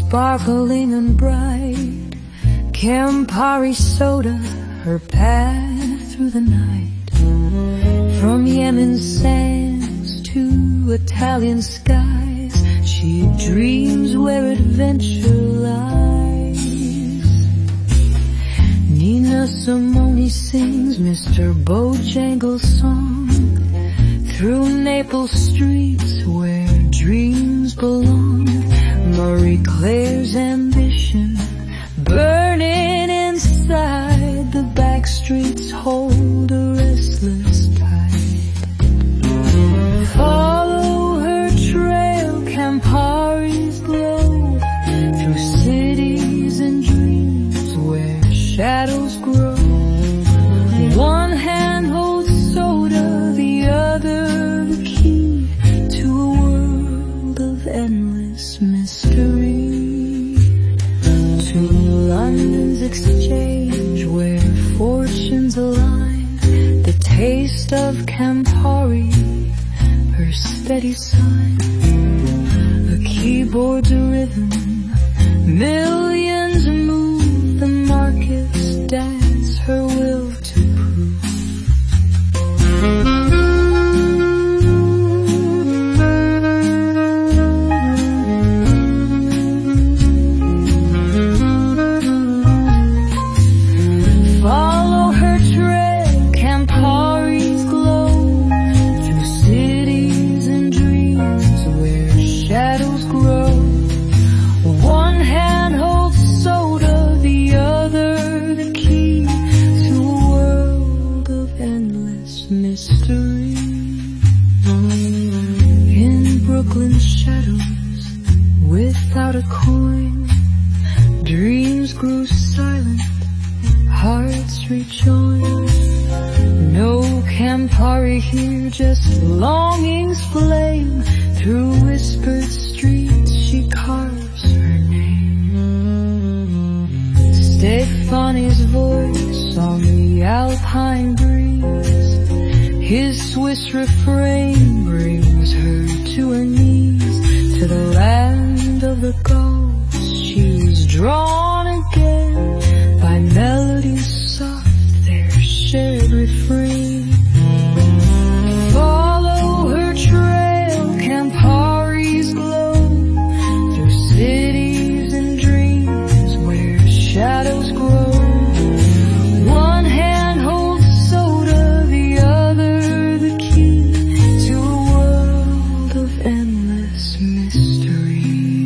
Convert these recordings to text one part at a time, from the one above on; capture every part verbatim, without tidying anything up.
sparkling and bright, Campari soda, her path through the night. From Yemen sands to Italian skies, she dreams where adventure lies. Nina Simone sings Mister Bojangles' song through Naples streets where dreams belong. Marie Claire's ambition burning inside, the back streets hold a restless tide. Follow her trail, Campari's glow, through cities and dreams where shadows grow. One hand holds soda, the other the key to a world of endless mystery. To London's exchange where fortunes align, the taste of Campari, her steady sign. The keyboard's a rhythm, millions move, the markets dance, her will to prove. Follow her trail, Campari's glow, through cities and dreams where shadows grow. One hand holds soda, the other the key to a world of endless mystery. In Brooklyn's shadows, without a coin, dreams grew silent, hearts rejoin. No Campari here, just longing's flame. Through whispered streets she carves her name. Stefani's voice on the alpine breeze, his Swiss refrain brings her to her knees. To the land of the ghosts she's drawn again, by melodies soft, their shared refrain. Follow her trail, Campari's glow, through cities and dreams where shadows grow. One hand holds soda, the other the key to a world of endless mystery.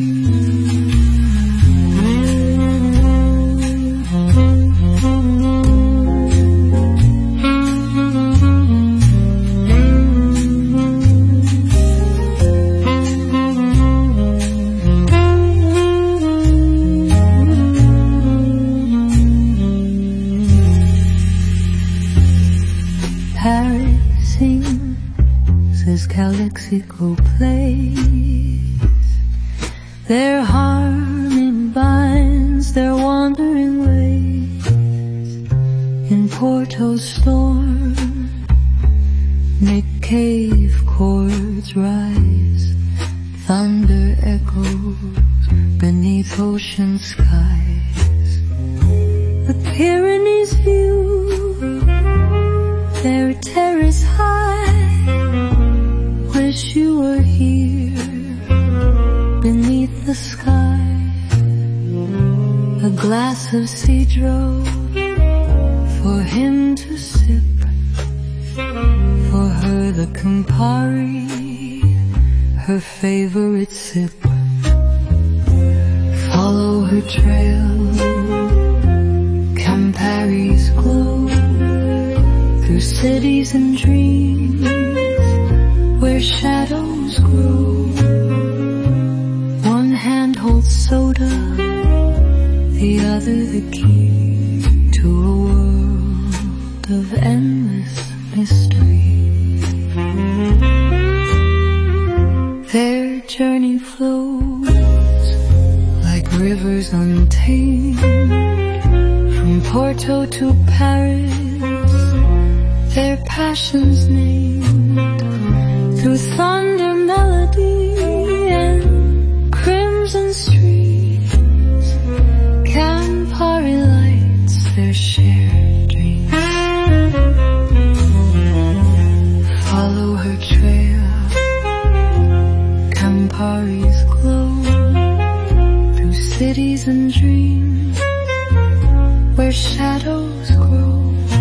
Paris sings as Calexico plays, their harmony binds their wandering ways. In Porto's storm, make cave chords rise, thunder echoes beneath ocean skies. The Pyrenees view their terrace high, wish you were here beneath the sky. A glass of Cedro for him to sip, for her the Campari, her favorite sip. Follow her trail, Campari's glow, through cities and dreams where shadows grow. One hand holds soda, the other the key to a world of endless mystery. Their journey flows like rivers untamed, from Porto to Paris, their passions named, through thunder melody and crimson street, and dream where shadows grow.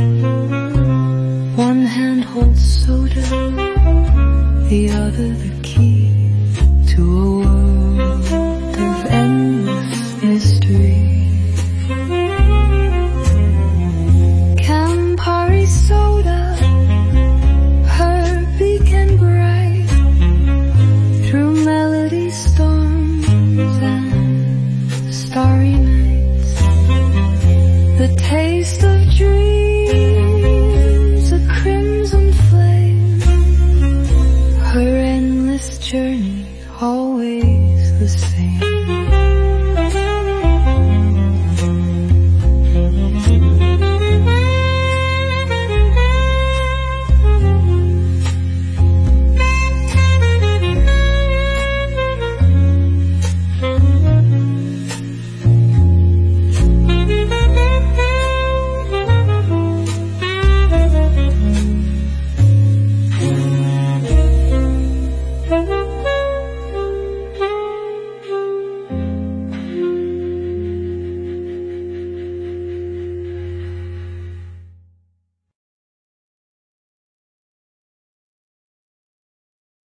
One hand holds soda, the other the key to a world